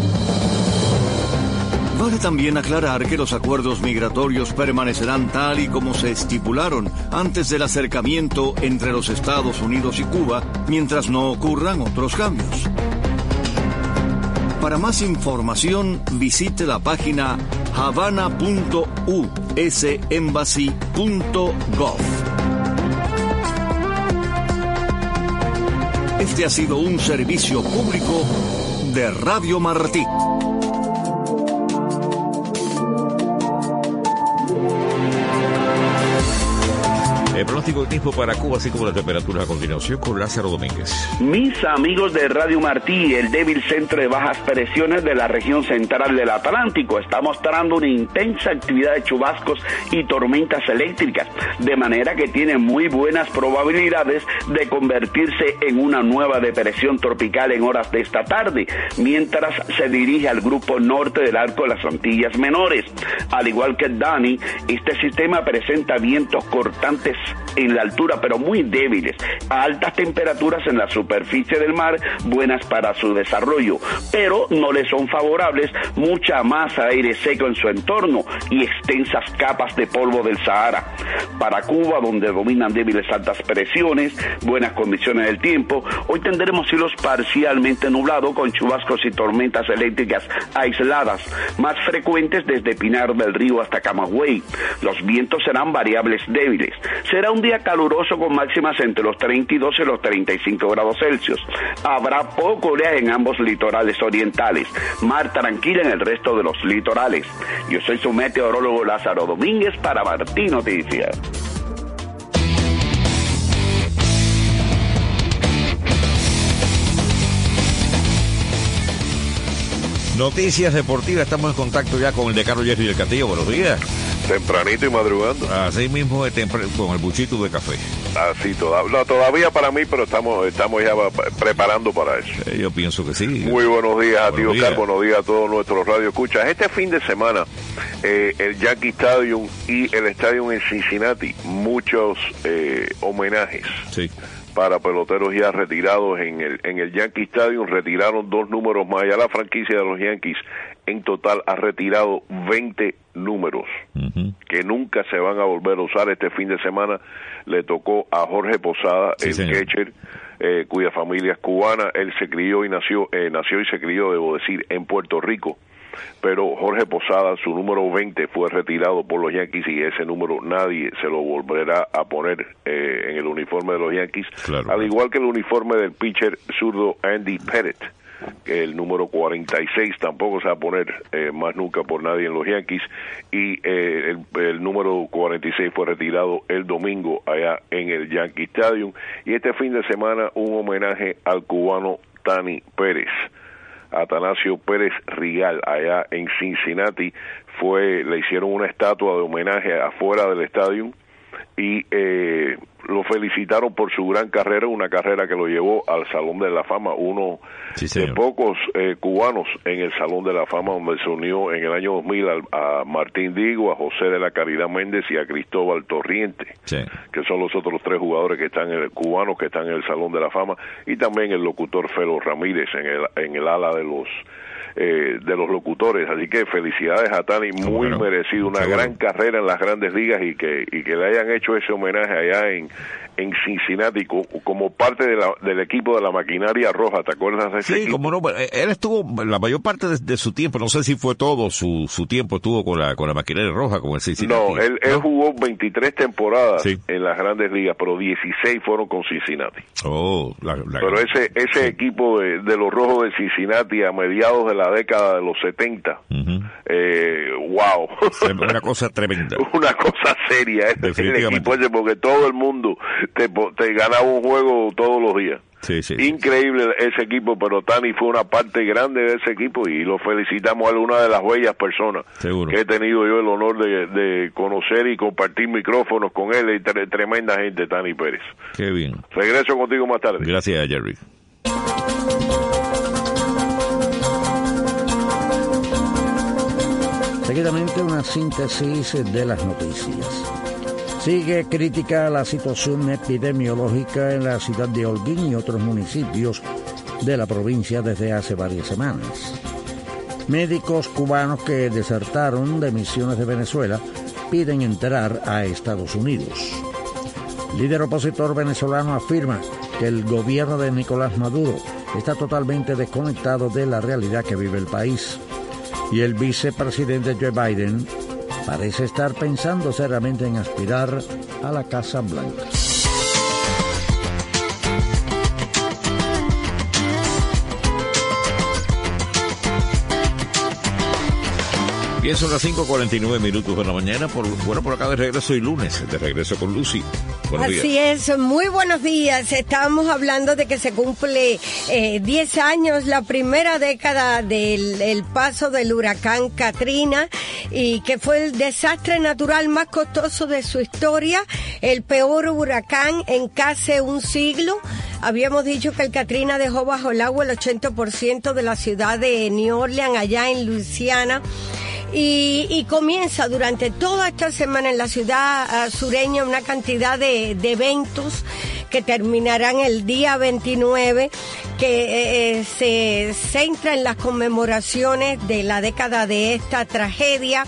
Vale también aclarar que los acuerdos migratorios permanecerán tal y como se estipularon antes del acercamiento entre los Estados Unidos y Cuba, mientras no ocurran otros cambios. Para más información, visite la página havana punto u s embassy punto gov. Este ha sido un servicio público de Radio Martí. El pronóstico del tiempo para Cuba, así como la temperatura a continuación con Lázaro Domínguez. Mis amigos de Radio Martí, el débil centro de bajas presiones de la región central del Atlántico está mostrando una intensa actividad de chubascos y tormentas eléctricas, de manera que tiene muy buenas probabilidades de convertirse en una nueva depresión tropical en horas de esta tarde, mientras se dirige al grupo norte del arco de las Antillas Menores. Al igual que Dani, este sistema presenta vientos cortantes en la altura, pero muy débiles, a altas temperaturas en la superficie del mar, buenas para su desarrollo, pero no le son favorables mucha masa de aire seco en su entorno y extensas capas de polvo del Sahara. Para Cuba, donde dominan débiles altas presiones, buenas condiciones del tiempo, hoy tendremos cielos parcialmente nublados con chubascos y tormentas eléctricas aisladas, más frecuentes desde Pinar del Río hasta Camagüey. Los vientos serán variables débiles. Será un día caluroso con máximas entre los treinta y dos y los treinta y cinco grados Celsius. Habrá poco oleaje en ambos litorales orientales. Mar tranquila en el resto de los litorales. Yo soy su meteorólogo Lázaro Domínguez para Martí Noticias. Noticias deportivas, estamos en contacto ya con el decano Jerry del Castillo. Buenos días. Tempranito y madrugando. Así mismo de tempr- con el buchito de café. Así toda, no, todavía para mí, pero estamos estamos ya preparando para eso. Eh, yo pienso que sí. Muy buenos días a ti, Oscar. Buenos días a todos nuestros radioescuchas. Este fin de semana, eh, el Yankee Stadium y el estadio en Cincinnati, muchos eh, homenajes. Sí. Para peloteros ya retirados en el en el Yankee Stadium, retiraron dos números más. Ya la franquicia de los Yankees en total ha retirado veinte números uh-huh. que nunca se van a volver a usar. Este fin de semana le tocó a Jorge Posada, sí, el señor. catcher, eh, cuya familia es cubana. Él se crió y nació, eh, nació y se crió, debo decir, en Puerto Rico. Pero Jorge Posada, su número veinte, fue retirado por los Yankees y ese número nadie se lo volverá a poner eh, en el uniforme de los Yankees, claro, al igual que el uniforme del pitcher zurdo Andy Pettit, que el número cuarenta y seis tampoco se va a poner eh, más nunca por nadie en los Yankees, y eh, el, el número cuarenta y seis fue retirado el domingo allá en el Yankee Stadium. Y este fin de semana un homenaje al cubano Tani Pérez. Atanasio Pérez Rigal, allá en Cincinnati, fue le hicieron una estatua de homenaje afuera del estadio y eh, lo felicitaron por su gran carrera, una carrera que lo llevó al Salón de la Fama, uno sí, de pocos eh, cubanos en el Salón de la Fama, donde se unió en el año dos mil a, a Martín Digo, a José de la Caridad Méndez y a Cristóbal Torriente, sí. que son los otros tres jugadores que están en el, cubanos que están en el Salón de la Fama, y también el locutor Felo Ramírez en el, en el ala de los Eh, de los locutores. Así que felicidades a Tani, muy bueno, merecido, una gran bueno. carrera en las grandes ligas, y que y que le hayan hecho ese homenaje allá en en Cincinnati como parte de la, del equipo de la maquinaria roja. ¿Te acuerdas de ese sí, equipo? Como no, él estuvo la mayor parte de, de su tiempo, no sé si fue todo su su tiempo estuvo con la con la maquinaria roja, con el Cincinnati. No, él, ¿no? él jugó veintitrés temporadas sí. en las grandes ligas, pero dieciséis fueron con Cincinnati. Oh, la, la pero ese ese sí. equipo de, de los rojos de Cincinnati a mediados de la década de los setenta, uh-huh. eh, wow. Una cosa tremenda. Una cosa seria este el equipo ese, porque todo el mundo te, te ganaba un juego todos los días. Sí, sí, Increíble sí. ese equipo, pero Tani fue una parte grande de ese equipo y lo felicitamos a una de las bellas personas Seguro. que he tenido yo el honor de, de conocer y compartir micrófonos con él, y tre- tremenda gente, Tani Pérez. Qué bien. Regreso contigo más tarde. Gracias, Jerry. Seguidamente una síntesis de las noticias. Sigue crítica la situación epidemiológica en la ciudad de Holguín y otros municipios de la provincia desde hace varias semanas. Médicos cubanos que desertaron de misiones de Venezuela piden entrar a Estados Unidos. Líder opositor venezolano afirma que el gobierno de Nicolás Maduro está totalmente desconectado de la realidad que vive el país. Y el vicepresidente Joe Biden parece estar pensando seriamente en aspirar a la Casa Blanca. Bien, son las cinco cuarenta y nueve minutos de la mañana. Por, bueno, por acá de regreso y lunes, de regreso con Lucy. Buenos Así días. es, muy buenos días. Estábamos hablando de que se cumple eh, diez años, la primera década del el paso del huracán Katrina, y que fue el desastre natural más costoso de su historia, el peor huracán en casi un siglo. Habíamos dicho que el Katrina dejó bajo el agua el ochenta por ciento de la ciudad de New Orleans, allá en Luisiana. Y, y comienza durante toda esta semana en la ciudad uh, sureña una cantidad de, de eventos que terminarán el día veintinueve, que eh, se centra en las conmemoraciones de la década de esta tragedia.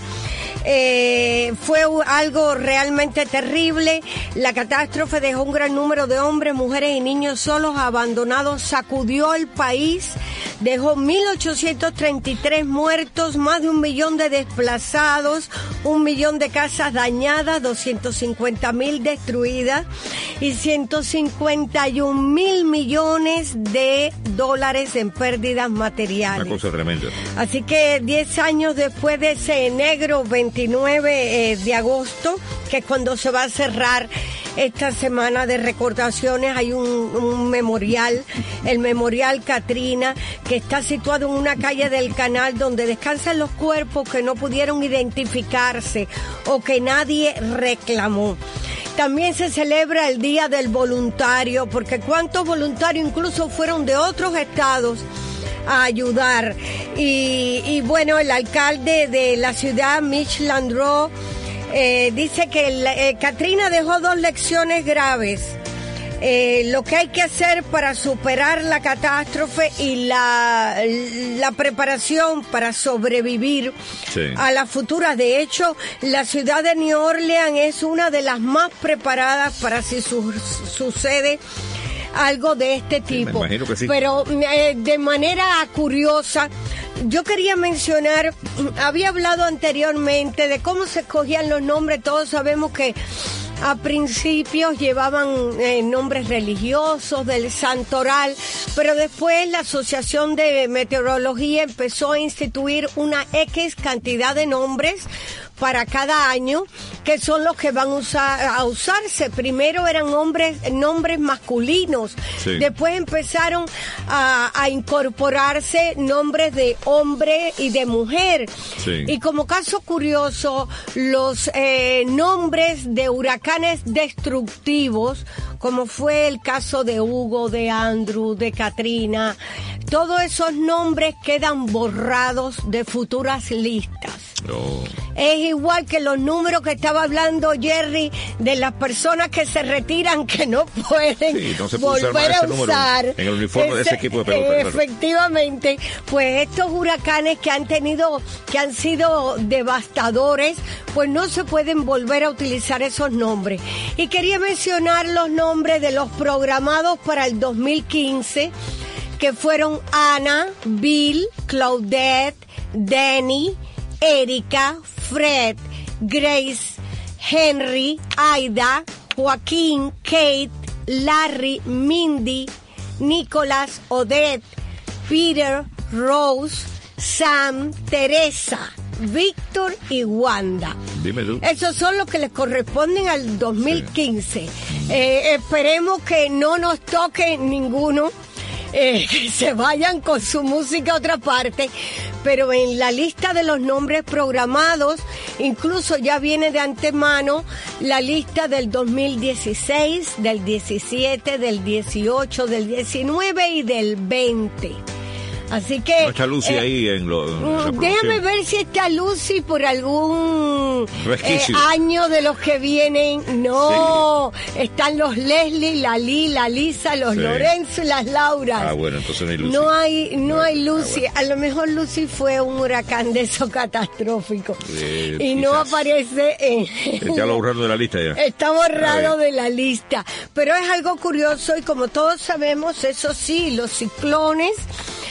Eh, fue algo realmente terrible. La catástrofe dejó un gran número de hombres, mujeres y niños solos, abandonados, sacudió el país, dejó mil ochocientos treinta y tres muertos, más de un millón de desplazados, un millón de casas dañadas, doscientos cincuenta mil destruidas y ciento cincuenta y un mil millones de dólares en pérdidas materiales. Una cosa tremenda. Así que diez años después de ese negro veintinueve eh, de agosto, que es cuando se va a cerrar esta semana de recordaciones, hay un, un memorial, el Memorial Katrina, que está situado en una calle del canal donde descansan los cuerpos que no pudieron identificarse o que nadie reclamó. También se celebra el Día del Voluntario, porque cuántos voluntarios incluso fueron de otros estados a ayudar. Y, y bueno, el alcalde de la ciudad, Mitch Landrieu, eh, dice que el, eh, Katrina dejó dos lecciones graves. Eh, lo que hay que hacer para superar la catástrofe y la, la preparación para sobrevivir sí. a las futuras. De hecho, la ciudad de New Orleans es una de las más preparadas para si su, sucede algo de este tipo. Sí, me imagino que sí. Pero eh, de manera curiosa, yo quería mencionar, había hablado anteriormente de cómo se escogían los nombres. Todos sabemos que a principios llevaban eh, nombres religiosos del santoral, pero después la Asociación de Meteorología empezó a instituir una X cantidad de nombres para cada año, que son los que van a, usar, a usarse. Primero eran hombres, nombres masculinos, sí. Después empezaron a, a incorporarse nombres de hombre y de mujer. Sí. Y como caso curioso, los eh, nombres de huracanes destructivos, como fue el caso de Hugo, de Andrew, de Katrina, todos esos nombres quedan borrados de futuras listas. Oh. Es igual que los números que estaba hablando Jerry de las personas que se retiran, que no pueden sí, no se volver a usar en el uniforme ese, de ese equipo de pelota. Efectivamente, pues estos huracanes que han tenido, que han sido devastadores, pues no se pueden volver a utilizar esos nombres. Y quería mencionar los nombres de los programados para el dos mil quince, que fueron Ana, Bill, Claudette, Danny, Erika, Fred, Grace, Henry, Aida, Joaquín, Kate, Larry, Mindy, Nicholas, Odette, Peter, Rose, Sam, Teresa, Víctor y Wanda. Dime tú. Esos son los que les corresponden al dos mil quince. Sí. Eh, esperemos que no nos toque ninguno. Eh, que se vayan con su música a otra parte, pero en la lista de los nombres programados, incluso ya viene de antemano la lista del dos mil dieciséis, del diecisiete, del dieciocho, del diecinueve y del veinte. Así que... No está Lucy eh, ahí en lo... En déjame ver si está Lucy por algún eh, año de los que vienen. No, sí. Están los Leslie, la Lee, la Lisa, los sí. Lorenzo y las Lauras. Ah, bueno, entonces no hay Lucy. No hay, no hay Lucy. Ah, bueno. A lo mejor Lucy fue un huracán de esos catastróficos. Sí, y quizás. No aparece en... Está borrado de la lista ya. Está borrado de la lista. Pero es algo curioso y como todos sabemos, eso sí, los ciclones...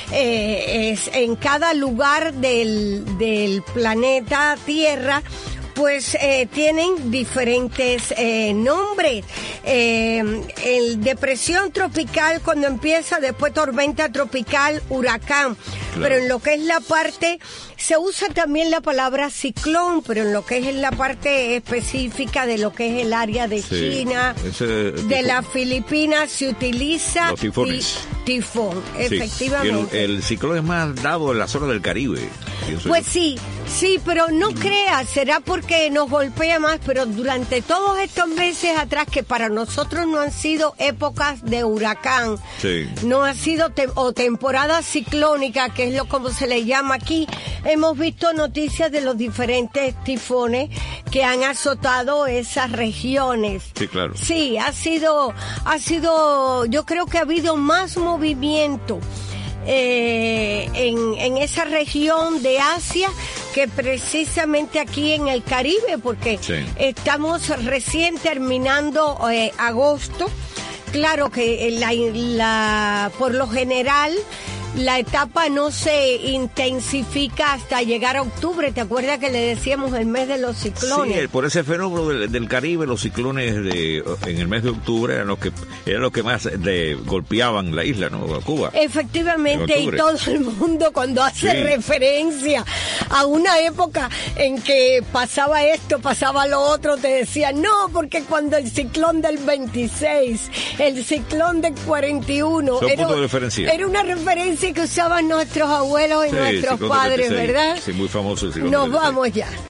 Eh, es en cada lugar del, del planeta Tierra pues eh, tienen diferentes eh, nombres. Eh, el depresión tropical cuando empieza, después tormenta tropical, huracán. Claro. Pero en lo que es la parte, se usa también la palabra ciclón, pero en lo que es en la parte específica de lo que es el área de sí, China, ese, de las Filipinas, se utiliza los tifones. Tifón, sí. efectivamente. El, el ciclón es más dado en la zona del Caribe. Pues sí, sí, pero no mm. creas, será porque nos golpea más, pero durante todos estos meses atrás, que para nosotros no han sido épocas de huracán, sí. no ha sido te o temporada ciclónica, que es lo como se le llama aquí, hemos visto noticias de los diferentes tifones que han azotado esas regiones. Sí, claro. Sí, ha sido, ha sido, yo creo que ha habido más movimiento Eh, en, en esa región de Asia que precisamente aquí en el Caribe, porque sí. estamos recién terminando eh, agosto. Claro que la, la, por lo general la etapa no se intensifica hasta llegar a octubre. ¿Te acuerdas que le decíamos el mes de los ciclones? Sí, por ese fenómeno del, del Caribe, los ciclones de, en el mes de octubre eran los que eran los que más de, golpeaban la isla, ¿no? Cuba. Efectivamente, y todo el mundo cuando hace sí. referencia a una época en que pasaba esto, pasaba lo otro, te decían, no, porque cuando el ciclón del veintiséis, el ciclón del cuarenta y uno, Son era, puntos de referencia. era una referencia que usaban nuestros abuelos y sí, nuestros padres, veintiséis, ¿verdad? Sí, muy famoso el ciclón Nos vamos ya.